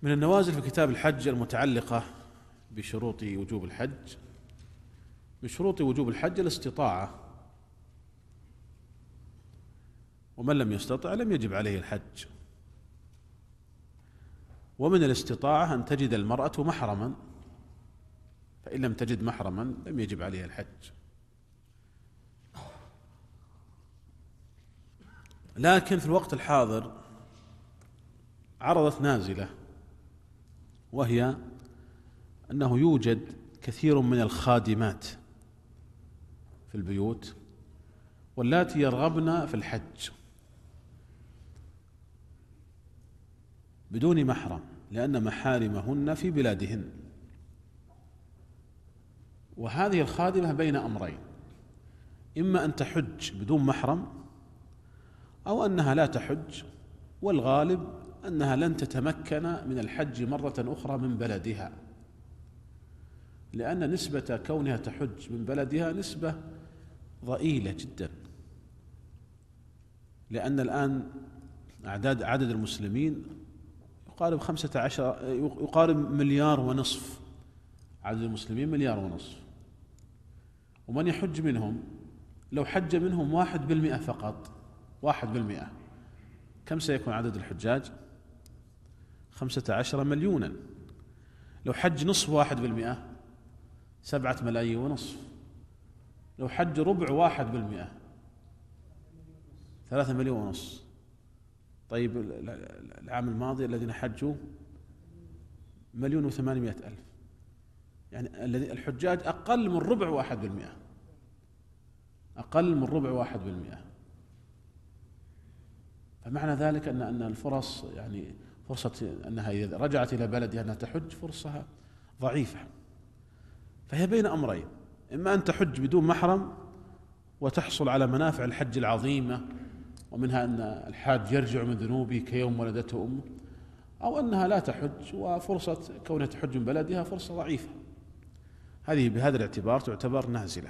من النوازل في كتاب الحج المتعلقة بشروط وجوب الحج. من شروط وجوب الحج الاستطاعة، ومن لم يستطع لم يجب عليه الحج. ومن الاستطاعة أن تجد المرأة محرما، فإن لم تجد محرما لم يجب عليها الحج. لكن في الوقت الحاضر عرضت نازلة، وهي أنه يوجد كثير من الخادمات في البيوت واللاتي يرغبن في الحج بدون محرم، لأن محارمهن في بلادهن. وهذه الخادمة بين أمرين: إما أن تحج بدون محرم، أو أنها لا تحج، والغالب أنها لن تتمكن من الحج مرة أخرى من بلدها، لأن نسبة كونها تحج من بلدها نسبة ضئيلة جدا، لأن الآن عدد المسلمين يقارب 15، يقارب 1.5 مليار. عدد المسلمين 1.5 مليار، ومن يحج منهم لو حج منهم 1% فقط، 1%، كم سيكون عدد الحجاج؟ 15 مليونا. لو حج نصف 1%، 7.5 ملايين. لو حج ربع 1%، 3.5 مليون. طيب العام الماضي الذين حجوا 1,800,000، يعني الحجاج أقل من ربع 1%، أقل من ربع 1%. فمعنى ذلك أن الفرص، يعني فرصة أنها إذا رجعت إلى بلدها أنها تحج فرصها ضعيفة. فهي بين أمرين: إما أن تحج بدون محرم وتحصل على منافع الحج العظيمة، ومنها أن الحاج يرجع من ذنوبه كيوم ولدته أمه، أو أنها لا تحج وفرصة كونها تحج من بلدها فرصة ضعيفة. هذه بهذا الاعتبار تعتبر نازلة.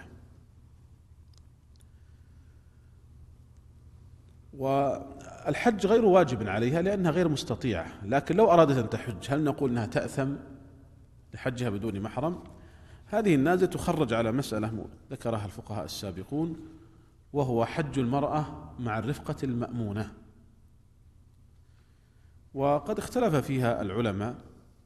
والحج غير واجب عليها لأنها غير مستطيعة، لكن لو أرادت أن تحج هل نقول أنها تأثم لحجها بدون محرم؟ هذه النازلة تخرج على مسألة ذكرها الفقهاء السابقون، وهو حج المرأة مع الرفقة المأمونة. وقد اختلف فيها العلماء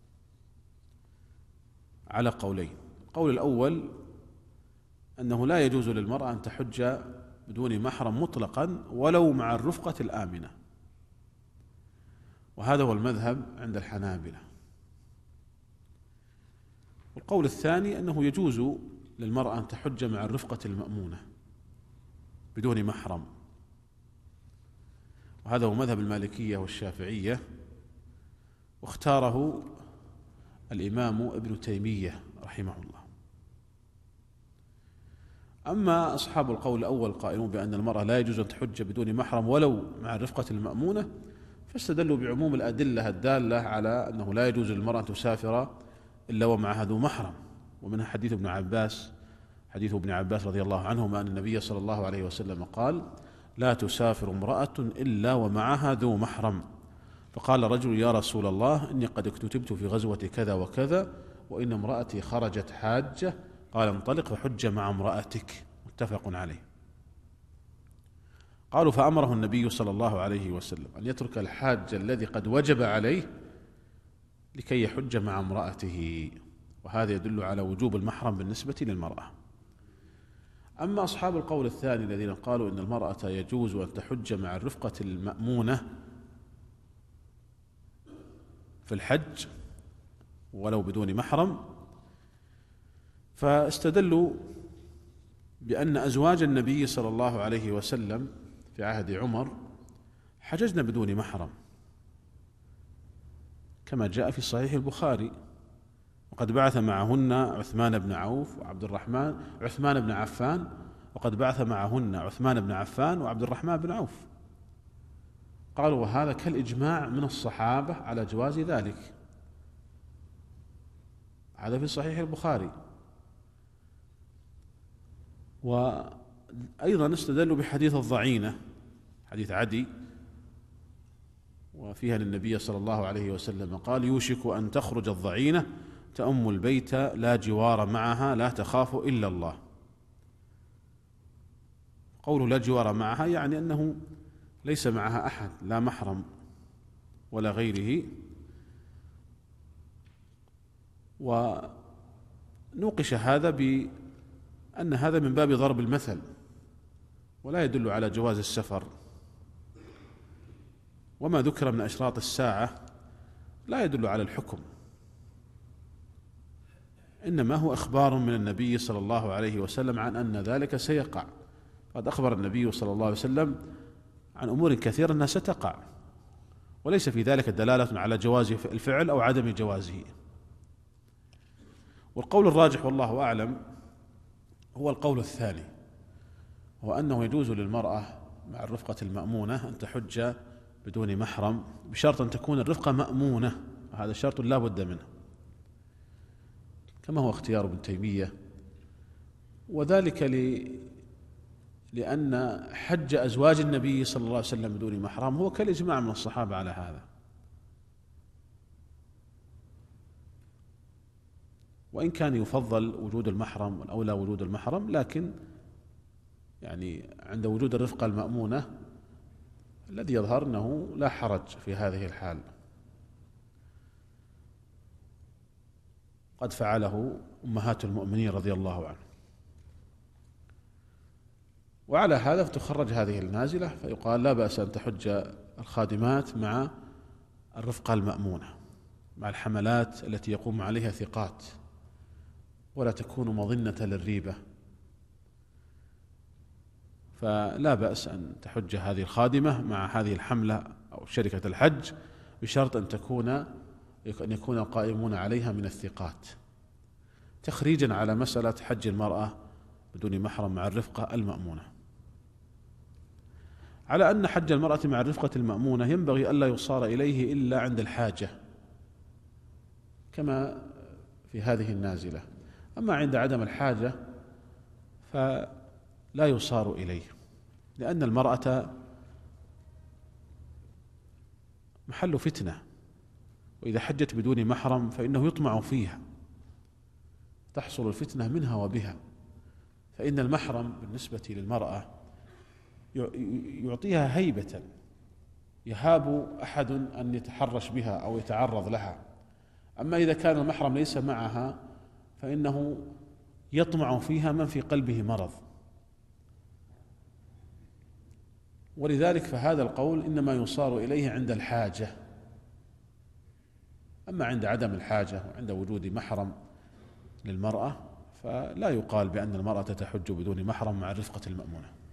على قولين: القول الأول أنه لا يجوز للمرأة أن تحج بدون محرم مطلقا ولو مع الرفقة الآمنة، وهذا هو المذهب عند الحنابلة. والقول الثاني أنه يجوز للمرأة أن تحج مع الرفقة المأمونة بدون محرم، وهذا هو مذهب المالكية والشافعية، واختاره الإمام ابن تيمية رحمه الله. أما أصحاب القول الأول قائلون بأن المرأة لا يجوز أن تحج بدون محرم ولو مع الرفقة المأمونة، فاستدلوا بعموم الأدلة الدالة على أنه لا يجوز للمرأة أن تسافر إلا ومعها ذو محرم، ومنها حديث ابن عباس رضي الله عنهما أن النبي صلى الله عليه وسلم قال: لا تسافر امرأة إلا ومعها ذو محرم. فقال رجل: يا رسول الله، إني قد اكتتبت في غزوة كذا وكذا، وإن امرأتي خرجت حاجة. قال: انطلق فحج مع امرأتك. متفق عليه. قالوا: فأمره النبي صلى الله عليه وسلم أن يترك الحاج الذي قد وجب عليه لكي يحج مع امرأته، وهذا يدل على وجوب المحرم بالنسبة للمرأة. أما أصحاب القول الثاني الذين قالوا إن المرأة يجوز أن تحج مع الرفقة المأمونة في الحج ولو بدون محرم، فاستدلوا بأن أزواج النبي صلى الله عليه وسلم في عهد عمر حججن بدون محرم، كما جاء في صحيح البخاري: وقد بعث معهن عثمان بن عفان، وقد بعث معهن عثمان بن عفان وعبد الرحمن بن عوف. قالوا: وهذا كالإجماع من الصحابة على جواز ذلك. هذا في صحيح البخاري. وأيضا استدلوا بحديث الضعينة، حديث عدي، وفيها أن النبي صلى الله عليه وسلم قال: يوشك أن تخرج الضعينة تأم البيت لا جوار معها لا تخاف إلا الله. قوله لا جوار معها يعني أنه ليس معها أحد، لا محرم ولا غيره. ونوقش هذا بأن هذا من باب ضرب المثل، ولا يدل على جواز السفر. وما ذكر من أشراط الساعة لا يدل على الحكم، إنما هو إخبار من النبي صلى الله عليه وسلم عن أن ذلك سيقع. قد أخبر النبي صلى الله عليه وسلم عن أمور كثيرة أنها ستقع، وليس في ذلك دلالة على جواز الفعل أو عدم جوازه. والقول الراجح والله أعلم هو القول الثاني، هو أنه يجوز للمرأة مع الرفقة المأمونة أن تحج بدون محرم، بشرط أن تكون الرفقة مأمونة، هذا شرط لا بد منه، كما هو اختيار ابن تيمية. وذلك لأن حج أزواج النبي صلى الله عليه وسلم بدون محرم هو كالإجماع من الصحابة على هذا. وإن كان يفضل وجود المحرم والأولى وجود المحرم، لكن يعني عند وجود الرفقة المأمونة الذي يظهر أنه لا حرج في هذه الحال. قد فعله أمهات المؤمنين رضي الله عنه. وعلى هذا فتخرج هذه النازلة، فيقال لا بأس أن تحج الخادمات مع الرفقة المأمونة، مع الحملات التي يقوم عليها ثقات ولا تكون مظنة للريبة، فلا بأس أن تحج هذه الخادمة مع هذه الحملة أو شركة الحج، بشرط أن يكون القائمون عليها من الثقات، تخريجا على مسألة حج المرأة بدون محرم مع الرفقة المأمونة. على أن حج المرأة مع الرفقة المأمونة ينبغي ألا يصار إليه إلا عند الحاجة كما في هذه النازلة، أما عند عدم الحاجة فلا يصار إليه، لأن المرأة محل فتنة، وإذا حجت بدون محرم فإنه يطمع فيها، تحصل الفتنة منها وبها. فإن المحرم بالنسبة للمرأة يعطيها هيبة، يهاب أحد أن يتحرش بها أو يتعرض لها. أما إذا كان المحرم ليس معها فإنه يطمع فيها من في قلبه مرض. ولذلك فهذا القول إنما يصار إليه عند الحاجة، أما عند عدم الحاجة وعند وجود محرم للمرأة فلا يقال بأن المرأة تحج بدون محرم مع الرفقة المأمونة.